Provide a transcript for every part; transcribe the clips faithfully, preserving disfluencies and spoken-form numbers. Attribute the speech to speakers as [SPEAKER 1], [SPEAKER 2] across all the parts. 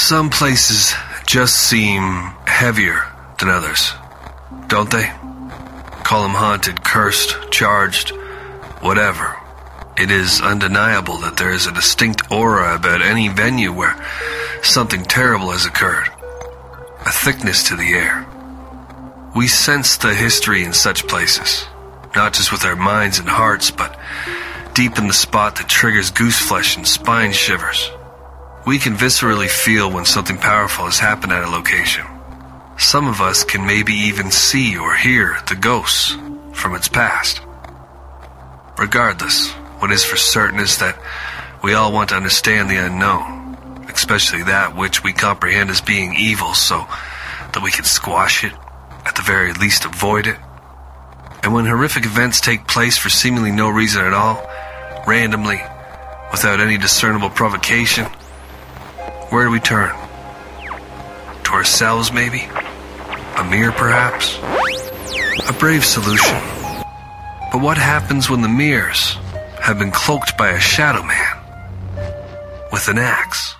[SPEAKER 1] Some places just seem heavier than others, don't they? Call them haunted, cursed, charged, whatever. It is undeniable that there is a distinct aura about any venue where something terrible has occurred. A thickness to the air. We sense the history in such places, not just with our minds and hearts, but deep in the spot that triggers gooseflesh and spine shivers. We can viscerally feel when something powerful has happened at a location. Some of us can maybe even see or hear the ghosts from its past. Regardless, what is for certain is that we all want to understand the unknown, especially that which we comprehend as being evil, so that we can squash it, at the very least avoid it. And when horrific events take place for seemingly no reason at all, randomly, without any discernible provocation, where do we turn? To ourselves, maybe? A mirror, perhaps? A brave solution. But what happens when the mirrors have been cloaked by a shadow man with an axe?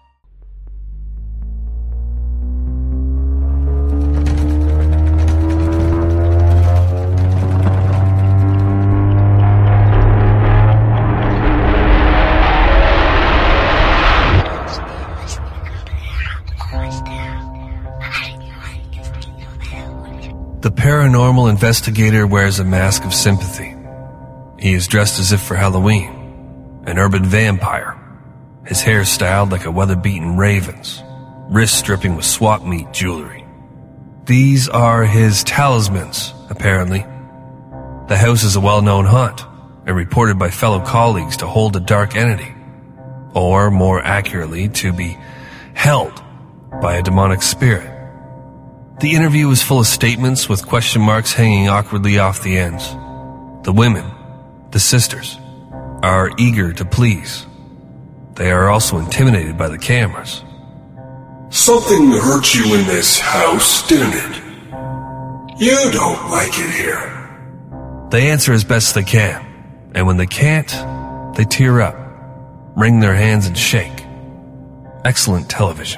[SPEAKER 1] The paranormal investigator wears a mask of sympathy. He is dressed as if for Halloween, an urban vampire, his hair styled like a weather-beaten raven's, wrists dripping with swap meet jewelry. These are his talismans, apparently. The house is a well-known haunt, and reported by fellow colleagues to hold a dark entity, or more accurately, to be held by a demonic spirit. The interview is full of statements with question marks hanging awkwardly off the ends. The women, the sisters, are eager to please. They are also intimidated by the cameras.
[SPEAKER 2] Something hurt you in this house, didn't it? You don't like it here.
[SPEAKER 1] They answer as best they can, and when they can't, they tear up, wring their hands and shake. Excellent television.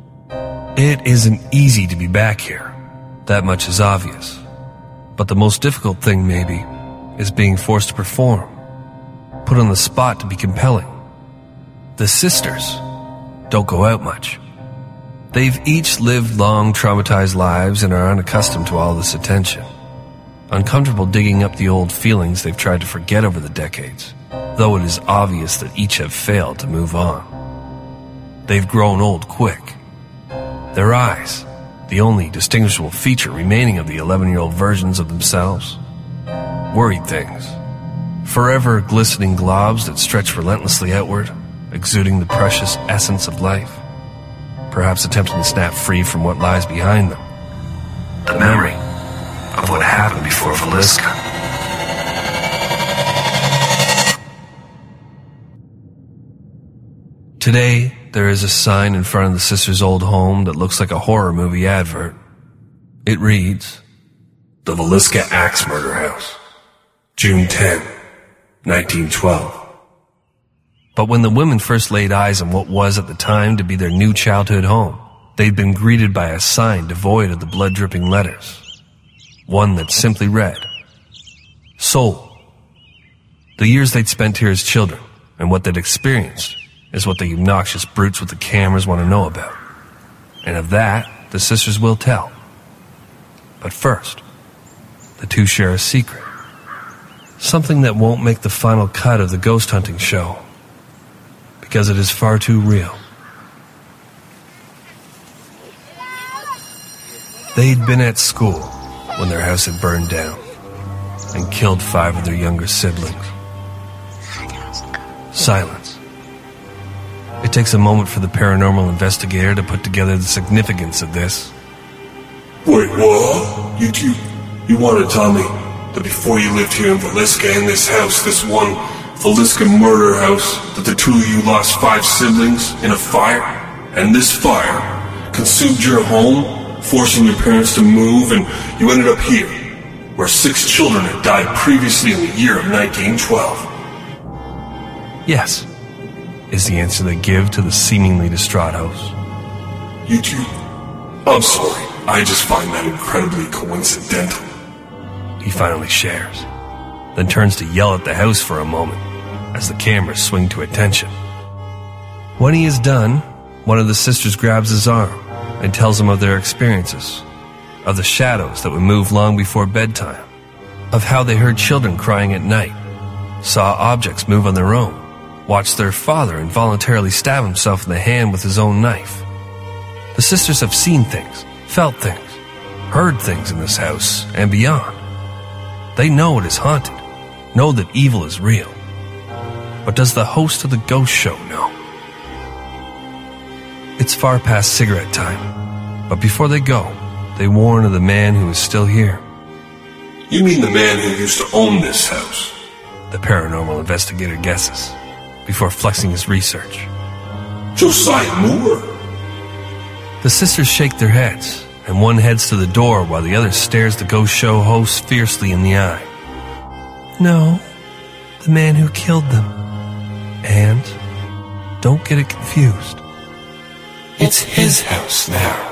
[SPEAKER 1] It isn't easy to be back here. That much is obvious. But the most difficult thing, maybe, is being forced to perform. Put on the spot to be compelling. The sisters don't go out much. They've each lived long, traumatized lives and are unaccustomed to all this attention. Uncomfortable digging up the old feelings they've tried to forget over the decades, though it is obvious that each have failed to move on. They've grown old quick. Their eyes, the only distinguishable feature remaining of the eleven-year-old versions of themselves. Worried things. Forever glistening globs that stretch relentlessly outward, exuding the precious essence of life. Perhaps attempting to snap free from what lies behind them. The memory of what happened before Villisca. Today, there is a sign in front of the sisters' old home that looks like a horror movie advert. It reads, The Villisca Axe Murder House, June tenth, nineteen twelve. But when the women first laid eyes on what was at the time to be their new childhood home, they'd been greeted by a sign devoid of the blood-dripping letters. One that simply read, Soul. The years they'd spent here as children, and what they'd experienced, is what the obnoxious brutes with the cameras want to know about. And of that, the sisters will tell. But first, the two share a secret. Something that won't make the final cut of the ghost hunting show, because it is far too real. They'd been at school when their house had burned down and killed five of their younger siblings. Silence. It takes a moment for the paranormal investigator to put together the significance of this.
[SPEAKER 2] Wait, what? You two, you want to tell me that before you lived here in Villisca, in this house, this one Villisca murder house, that the two of you lost five siblings in a fire? And this fire consumed your home, forcing your parents to move, and you ended up here, where six children had died previously in the year of nineteen twelve.
[SPEAKER 1] Yes, is the answer they give to the seemingly distraught host.
[SPEAKER 2] You two... I'm sorry, I just find that incredibly coincidental.
[SPEAKER 1] He finally shares, then turns to yell at the house for a moment as the cameras swing to attention. When he is done, one of the sisters grabs his arm and tells him of their experiences, of the shadows that would move long before bedtime, of how they heard children crying at night, saw objects move on their own, watched their father involuntarily stab himself in the hand with his own knife. The sisters have seen things, felt things, heard things in this house and beyond. They know it is haunted, know that evil is real. But does the host of the ghost show know? It's far past cigarette time, but before they go, they warn of the man who is still here.
[SPEAKER 2] You mean the man who used to own this house?
[SPEAKER 1] The paranormal investigator guesses, before flexing his research.
[SPEAKER 2] Josiah Moore?
[SPEAKER 1] The sisters shake their heads, and one heads to the door while the other stares the ghost show host fiercely in the eye. No, the man who killed them. And, don't get it confused,
[SPEAKER 2] it's his house now.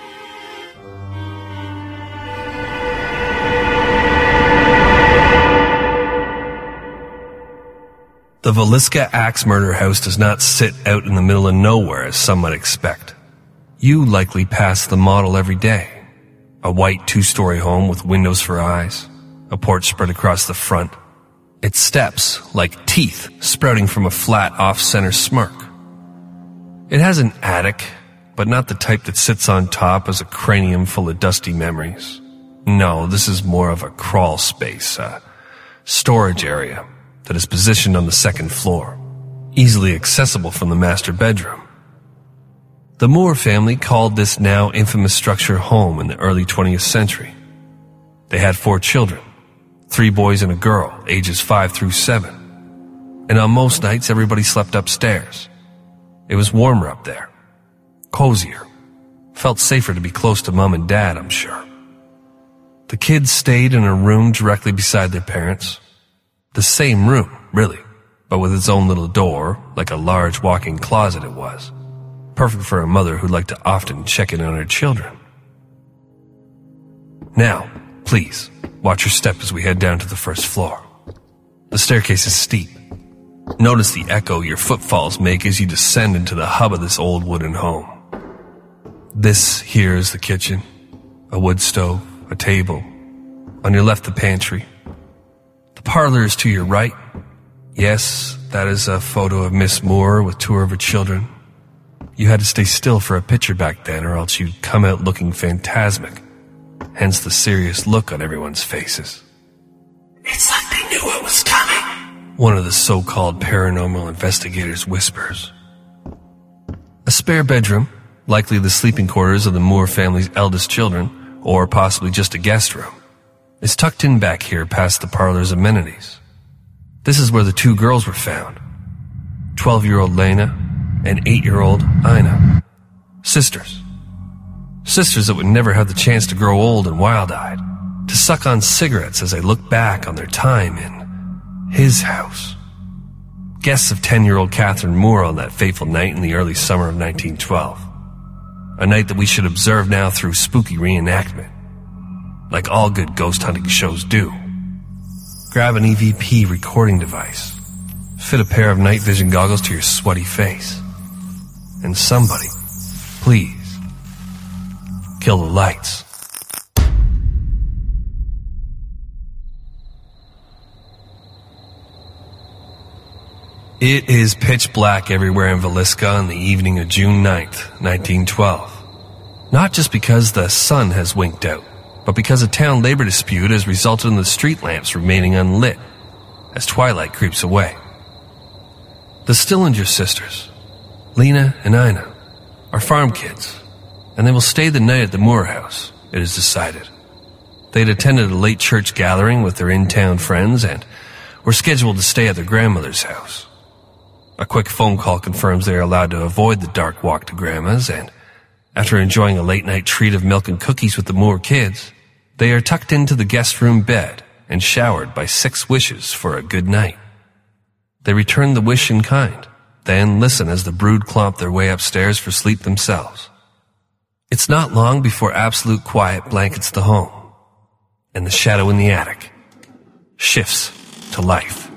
[SPEAKER 1] The Villisca Axe Murder House does not sit out in the middle of nowhere as some might expect. You likely pass the model every day. A white two-story home with windows for eyes, a porch spread across the front, its steps like teeth sprouting from a flat off-center smirk. It has an attic, but not the type that sits on top as a cranium full of dusty memories. No, this is more of a crawl space, a storage area that is positioned on the second floor, easily accessible from the master bedroom. The Moore family called this now infamous structure home in the early twentieth century. They had four children, three boys and a girl, ages five through seven. And on most nights, everybody slept upstairs. It was warmer up there, cozier, felt safer to be close to mom and dad, I'm sure. The kids stayed in a room directly beside their parents. The same room, really, but with its own little door, like a large walk-in closet it was. Perfect for a mother who'd like to often check in on her children. Now, please, watch your step as we head down to the first floor. The staircase is steep. Notice the echo your footfalls make as you descend into the hub of this old wooden home. This here is the kitchen, a wood stove, a table. On your left, the pantry. The parlor is to your right. Yes, that is a photo of Miss Moore with two of her children. You had to stay still for a picture back then, or else you'd come out looking phantasmic. Hence the serious look on everyone's faces.
[SPEAKER 2] It's like they knew it was coming,
[SPEAKER 1] one of the so-called paranormal investigators whispers. A spare bedroom, likely the sleeping quarters of the Moore family's eldest children, or possibly just a guest room, is tucked in back here past the parlor's amenities. This is where the two girls were found. twelve-year-old Lena and eight-year-old Ina. Sisters. Sisters that would never have the chance to grow old and wild-eyed, to suck on cigarettes as they look back on their time in his house. Guests of ten-year-old Catherine Moore on that fateful night in the early summer of nineteen twelve. A night that we should observe now through spooky reenactment, like all good ghost hunting shows do. Grab an E V P recording device, fit a pair of night vision goggles to your sweaty face, and somebody, please, kill the lights. It is pitch black everywhere in Villisca on the evening of June ninth, nineteen twelve. Not just because the sun has winked out, but because a town labor dispute has resulted in the street lamps remaining unlit as twilight creeps away. The Stillinger sisters, Lena and Ina, are farm kids, and they will stay the night at the Moore house, it is decided. They had attended a late church gathering with their in-town friends and were scheduled to stay at their grandmother's house. A quick phone call confirms they are allowed to avoid the dark walk to Grandma's, and after enjoying a late-night treat of milk and cookies with the Moore kids, they are tucked into the guest room bed and showered by six wishes for a good night. They return the wish in kind, then listen as the brood clomp their way upstairs for sleep themselves. It's not long before absolute quiet blankets the home, and the shadow in the attic shifts to life.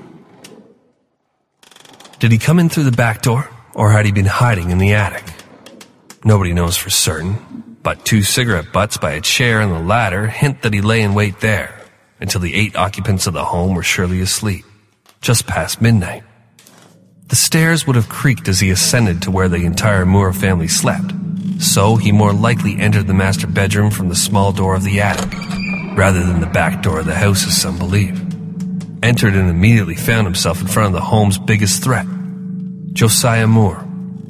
[SPEAKER 1] Did he come in through the back door, or had he been hiding in the attic? Nobody knows for certain, but two cigarette butts by a chair and the ladder hint that he lay in wait there until the eight occupants of the home were surely asleep, just past midnight. The stairs would have creaked as he ascended to where the entire Moore family slept, so he more likely entered the master bedroom from the small door of the attic, rather than the back door of the house as some believe. Entered and immediately found himself in front of the home's biggest threat, Josiah Moore.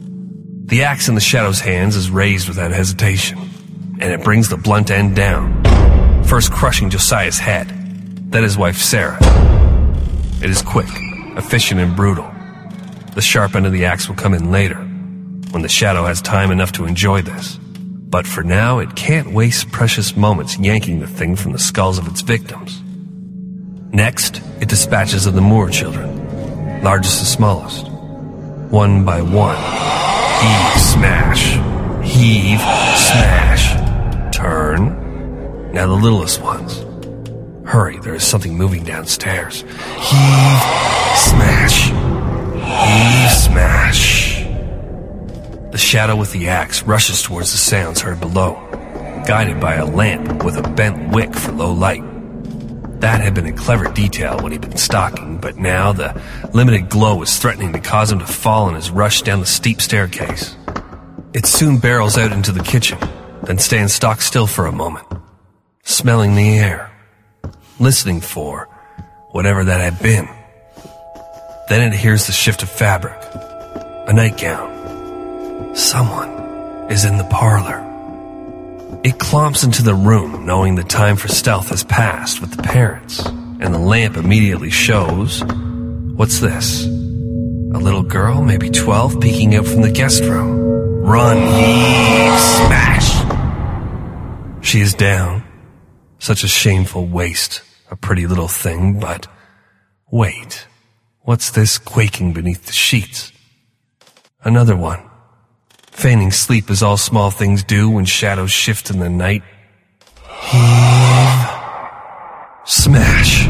[SPEAKER 1] The axe in the shadow's hands is raised without hesitation, and it brings the blunt end down, first crushing Josiah's head, then his wife Sarah. It is quick, efficient, and brutal. The sharp end of the axe will come in later, when the shadow has time enough to enjoy this. But for now, it can't waste precious moments yanking the thing from the skulls of its victims. Next, it dispatches of the Moore children, largest to smallest. One by one, heave, smash, heave, smash, turn. Now the littlest ones. Hurry, there is something moving downstairs. Heave, smash, heave, smash. The shadow with the axe rushes towards the sounds heard below, guided by a lamp with a bent wick for low light. That had been a clever detail when he'd been stalking, but now the limited glow was threatening to cause him to fall in his rush down the steep staircase. It soon barrels out into the kitchen, then stands stock still for a moment, smelling the air, listening for whatever that had been. Then it hears the shift of fabric, a nightgown. Someone is in the parlor. It clomps into the room, knowing the time for stealth has passed with the parents, and the lamp immediately shows... What's this? A little girl, maybe twelve, peeking out from the guest room. Run, heave, smash! She is down. Such a shameful waste, a pretty little thing, but... Wait, what's this quaking beneath the sheets? Another one. Feigning sleep as all small things do when shadows shift in the night. Heave. Smash.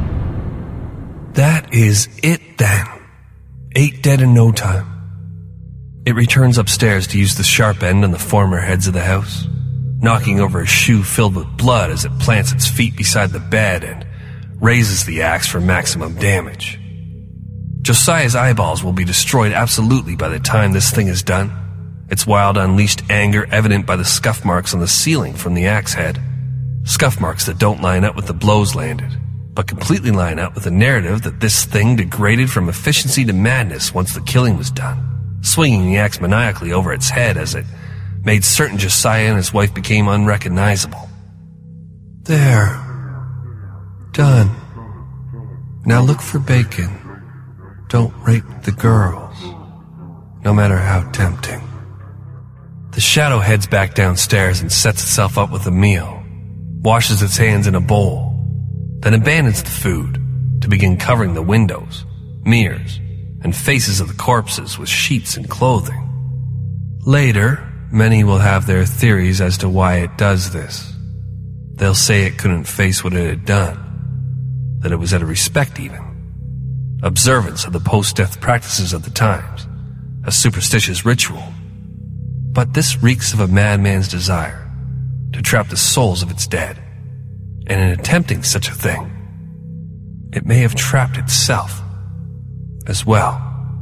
[SPEAKER 1] That is it then. Eight dead in no time. It returns upstairs to use the sharp end on the former heads of the house, knocking over a shoe filled with blood as it plants its feet beside the bed and raises the axe for maximum damage. Josiah's eyeballs will be destroyed absolutely by the time this thing is done. Its wild, unleashed anger evident by the scuff marks on the ceiling from the axe head. Scuff marks that don't line up with the blows landed, but completely line up with the narrative that this thing degraded from efficiency to madness once the killing was done, swinging the axe maniacally over its head as it made certain Josiah and his wife became unrecognizable. There. Done. Now look for bacon. Don't rape the girls, no matter how tempting. The shadow heads back downstairs and sets itself up with a meal, washes its hands in a bowl, then abandons the food to begin covering the windows, mirrors, and faces of the corpses with sheets and clothing. Later, many will have their theories as to why it does this. They'll say it couldn't face what it had done, that it was out of respect even, observance of the post-death practices of the times, a superstitious ritual. But this reeks of a madman's desire to trap the souls of its dead, and in attempting such a thing, it may have trapped itself as well.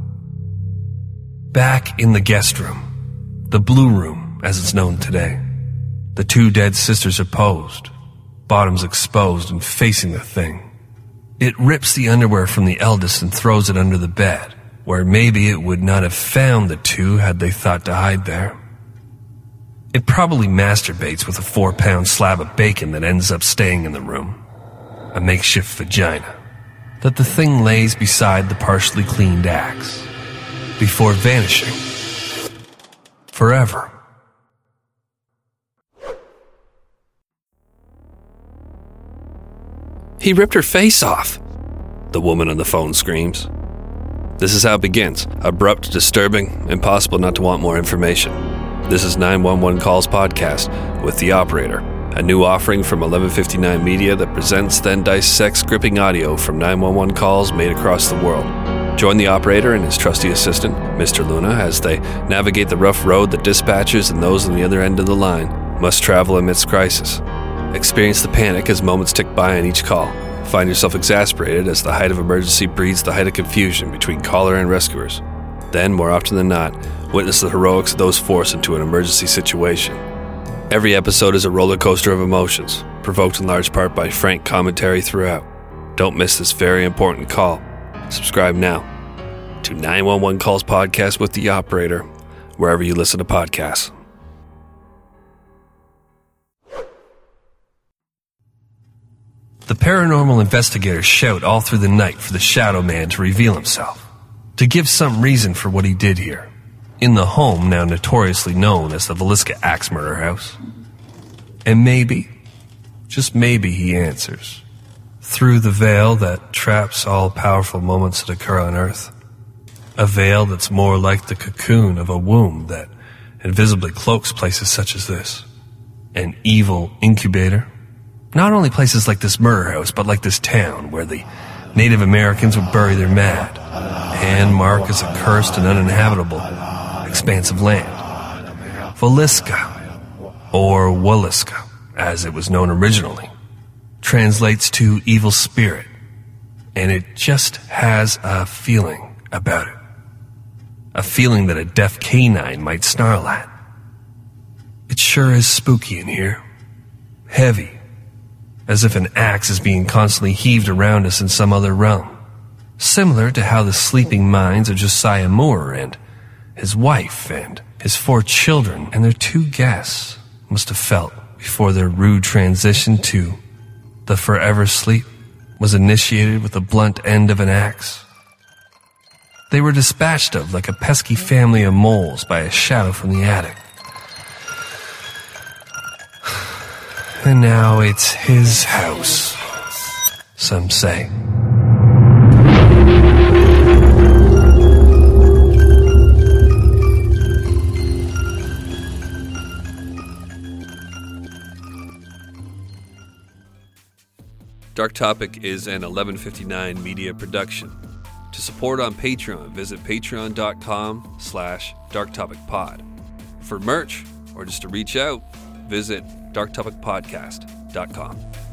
[SPEAKER 1] Back in the guest room, the blue room as it's known today, the two dead sisters are posed, bottoms exposed and facing the thing. It rips the underwear from the eldest and throws it under the bed, where maybe it would not have found the two had they thought to hide there. It probably masturbates with a four-pound slab of bacon that ends up staying in the room, a makeshift vagina, that the thing lays beside the partially cleaned axe, before vanishing forever.
[SPEAKER 3] He ripped her face off, the woman on the phone screams. This is how it begins. Abrupt, disturbing, impossible not to want more information. This is nine one one Calls Podcast with The Operator, a new offering from eleven fifty-nine Media that presents then dissects gripping audio from nine one one calls made across the world. Join the operator and his trusty assistant, Mister Luna, as they navigate the rough road that dispatchers and those on the other end of the line must travel amidst crisis. Experience the panic as moments tick by on each call. Find yourself exasperated as the height of emergency breeds the height of confusion between caller and rescuers. Then, more often than not, witness the heroics of those forced into an emergency situation. Every episode is a roller coaster of emotions, provoked in large part by frank commentary throughout. Don't miss this very important call. Subscribe now to nine one one Calls Podcast with The Operator, wherever you listen to podcasts.
[SPEAKER 1] The paranormal investigators shout all through the night for the Shadow Man to reveal himself, to give some reason for what he did here, in the home now notoriously known as the Villisca Axe Murder House. And maybe, just maybe he answers, through the veil that traps all powerful moments that occur on Earth. A veil that's more like the cocoon of a womb that invisibly cloaks places such as this. An evil incubator. Not only places like this murder house, but like this town where the Native Americans would bury their mad, and mark as a cursed and uninhabitable expanse of land. Villisca, or Waliska, as it was known originally, translates to evil spirit, and it just has a feeling about it. A feeling that a deaf canine might snarl at. It sure is spooky in here. Heavy. As if an axe is being constantly heaved around us in some other realm. Similar to how the sleeping minds of Josiah Moore and his wife and his four children and their two guests must have felt before their rude transition to the forever sleep was initiated with the blunt end of an axe. They were dispatched of like a pesky family of moles by a shadow from the attic. And now it's his house, some say.
[SPEAKER 3] Dark Topic is an eleven fifty-nine Media production. To support on Patreon, visit patreon.com slash darktopicpod. For merch, or just to reach out, visit dark topic podcast dot com.